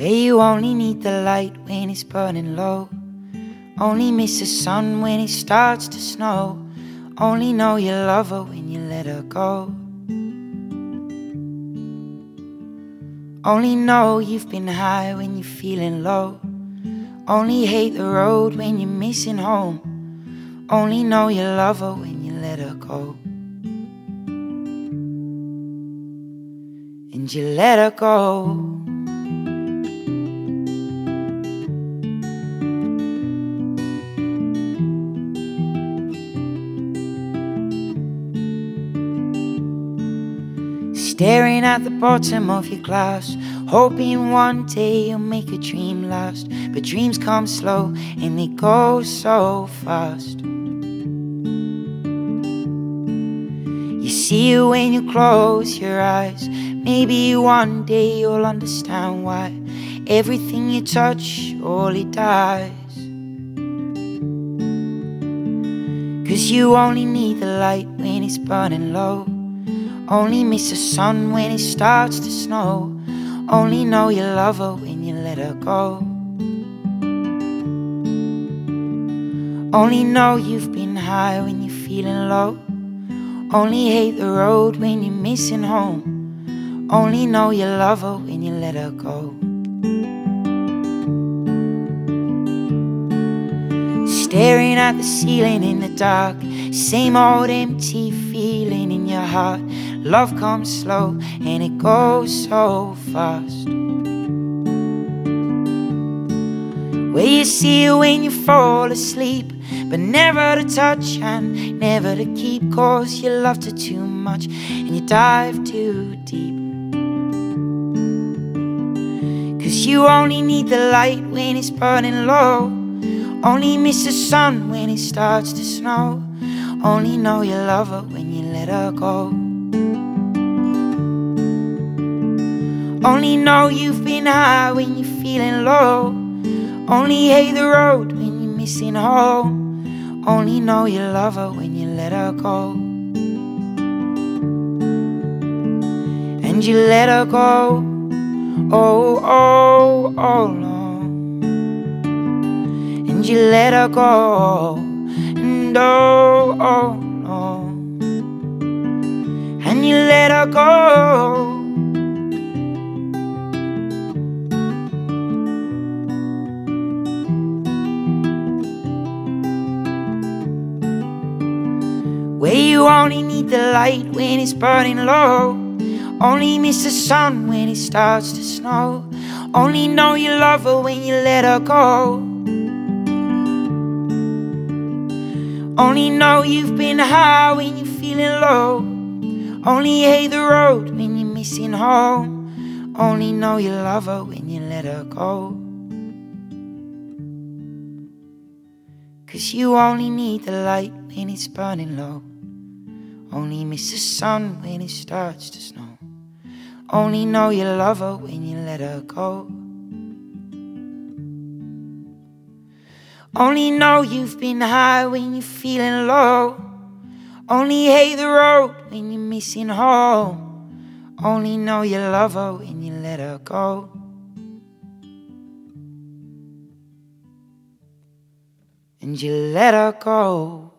where you only need the light when it's burning low, only miss the sun when it starts to snow, only know you love her when you let her go. Only know you've been high when you're feeling low, only hate the road when you're missing home, only know you love her when you let her go. And you let her go. Staring at the bottom of your glass, hoping one day you'll make a dream last. But dreams come slow and they go so fast. You see it when you close your eyes. Maybe one day you'll understand why everything you touch, all it dies. 'Cause you only need the light when it's burning low, only miss the sun when it starts to snow, only know you love her when you let her go. Only know you've been high when you're feeling low, only hate the road when you're missing home, only know you love her when you let her go. Staring at the ceiling in the dark, same old empty feeling in your heart. Love comes slow and it goes so fast. Where you see it when you fall asleep, but never to touch and never to keep, 'cause you loved her too much and you dive too deep. 'Cause you only need the light when it's burning low, only miss the sun when it starts to snow, only know you love her when you let her go. Only know you've been high when you're feeling low, only hate the road when you're missing home, only know you love her when you let her go. And you let her go, oh, oh, oh no. And you let her go, and oh, oh no. And you let her go. Where you only need the light when it's burning low, only miss the sun when it starts to snow, only know you love her when you let her go. Only know you've been high when you're feeling low, only hate the road when you're missing home, only know you love her when you let her go. 'Cause you only need the light when it's burning low, only miss the sun when it starts to snow, only know you love her when you let her go. Only know you've been high when you're feeling low, only hate the road when you're missing home, only know you love her when you let her go. And you let her go.